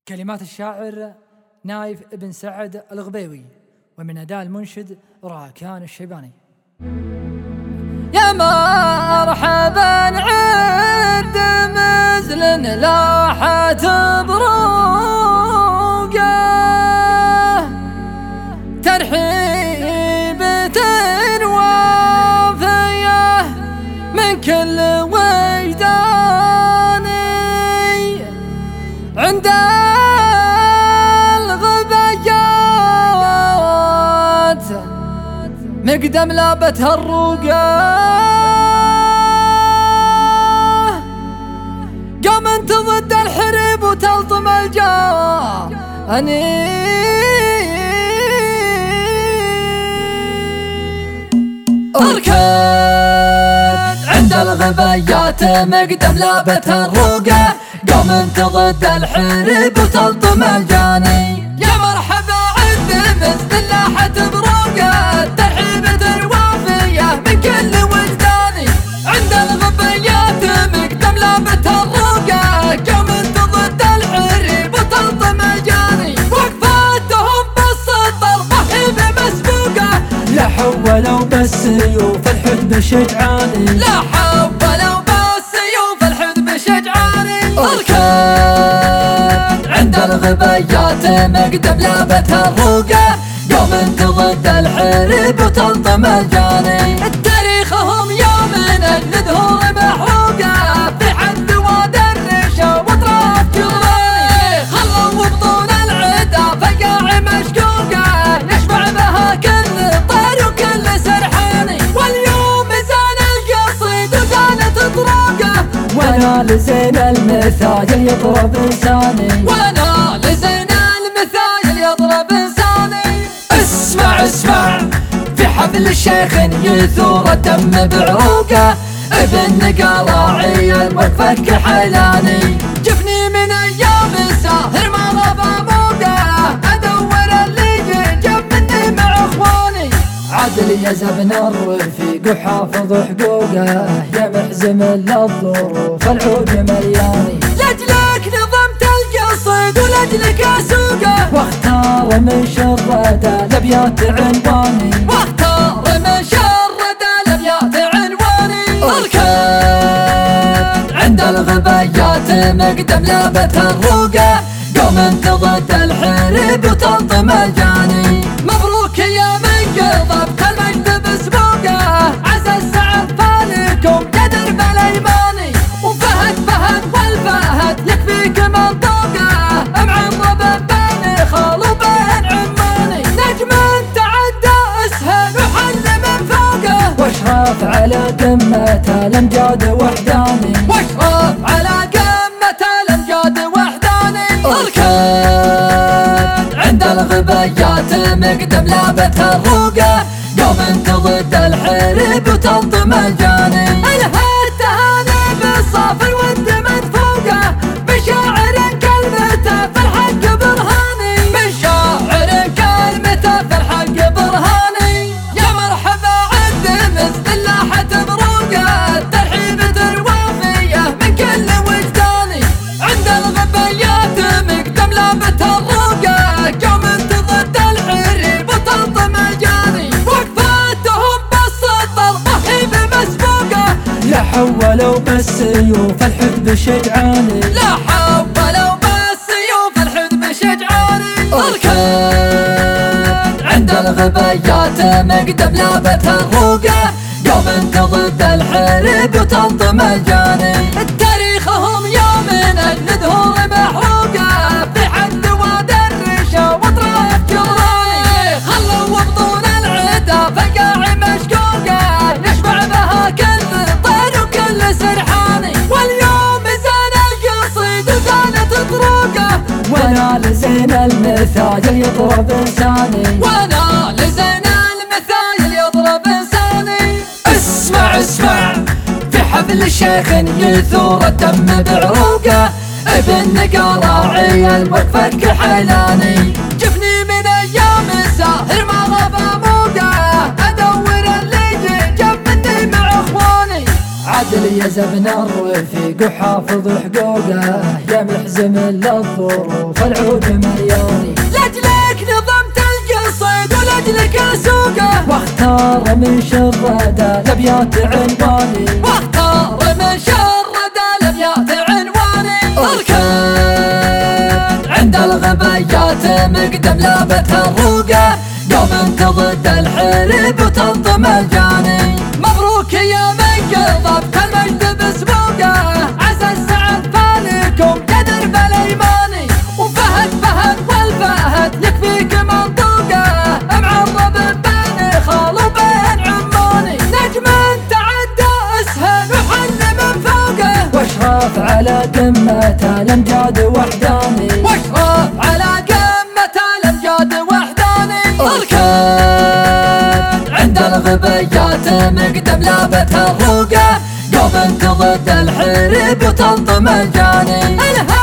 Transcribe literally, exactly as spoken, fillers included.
كلمات الشاعر نايف بن سعد الغبيوي، ومن أداء المنشد راكان الشيباني. يا مرحبا عد مزل لاحت بروقه، ترحيبة وافية من كل وجداني، عند الغبيات مقدم لابتها الروقه، قامت ضد الحرب وتلطم الجاني. اركض عند الغبيات مقدم لابتها الروقه، قامت ضد الحرب وتلطم الجاني. يا مرحبا عند مثل لاحت بروقه، ترحيبة وافية من كل وجداني، عند الغبيات مقدم لابتها الروقه، قامت ضد الحرب وتلطم الجاني. وقفاتهم بالسطر رهيب مسبوقه، لا حولوا بالسيوف الحدب شجعاني، لا حولوا بالسيوف الحدب شجعاني. اركض عند الغبيات مقدم لابتها الروقه، قامت ضد الحرب وتلطم الجاني. تاريخهم يوم من الظهور محروقه، في حد وادي الريشه واطراف جراني، خلوا بطون العدا فقاع مشقوقه، يشبع بها كل طير وكل سرحاني. واليوم زان القصيد وزانت طروقه، وانا لزين المثايل يضرب لساني، وانا لزين المثايل يضرب لساني. اسمع اسمع في حفل الشيخ يثور الدم بعروقه، ابن قراعي الوقفة كحلاني. جفني من ايام ساهر ما غاب موقه، ادور اللي جاب مني مع اخواني. عدل يا زبن الرفيق وحافظ حقوقه، يا محزم للظروف العود ملياني. لاجلك نظمت القصيد ولاجلك اسوقه، واختار من شرده الابيات عنواني، واختار من شرده الابيات عنواني. اركض عند الغبيات مقدم لابتها الروقه، قامت ضد الحرب وتلطم الجاني. مبروك يا من قضبت المجد بسبوقه، عسى السعد فالكم قدر بالايماني. وفهد فهد والفهد يكفيك منطوقه، معرب بين خال وبين عماني. نجم تعدى اسهل وحل من فوقه، واشراف على قمته الامجاد وحداني، واشراف على قمة الامجاد وحداني. اركض عند الغبيات مقدم لابتها الروقه، قامت ضد الحرب وتلطم الجاني. الهتها بالصاف الود مدفوقه، بشاعر كلمته في الحق برهاني، بشاعر كلمته في الحق برهاني. يا مرحبا عد مثل لاحت بروقه، ترحيبة وافية من كل وجداني، عند الغبيات مقدم لابتها الروقه، قامت ضد الحرب وتلطم الجاني. وقفاتهم بالسطر رهيب مسبوقه، لا حولوا بالسيوف الحدب شجعاني، لا حولوا بالسيوف الحدب شجعاني. اركض عند الغبيات مقدم لابتها الروقه، قامت ضد الحرب وتلطم الجاني. تاريخهم يوم من الظهور محروقه، في حد وادي الريشه واطراف جراني، خلوا بطون العدا فقاع مشقوقه، يشبع بها كل طير وكل سرحاني. واليوم زان القصيد وزانت طروقه، وانا لزين المثايل يضرب لساني، وانا لزين المثايل يضرب لساني. اسمع اسمع في حفل الشيخ يثور الدم بعروقه، ابن قراعي الوقفة كحلاني. جفني من ايام ساهر ما غاب موقه، ادور اللي جاب مني مع اخواني. عدل يا زبن الرفيق وحافظ حقوقه، مقدم الحزم للظروف العود مرياني. لاجلك نظمت القصيد ولاجلك اسوقه، واختار من شرد الابيات عنواني، واختار من شرد الابيات عنواني. اركان عند الغبيات مقدم لابت الروقه، قوم تضد الحرب وتنظم الجاني. مبروك يا من قضبت المجد بسبوقه، عسى السعد فالكم قدر بالايماني. وفهد فهد والفهد يكفيك منطوقه، معرب بين خال وبين عماني. نجم تعدى اسهل وحل من فوقه، واشراف على قمة الامجاد وحداني، واشراف على قمة الامجاد وحداني. اركان عند الغبيات مقدم لابت الروقه، قوم تضد الحرب وتنظم الجاني.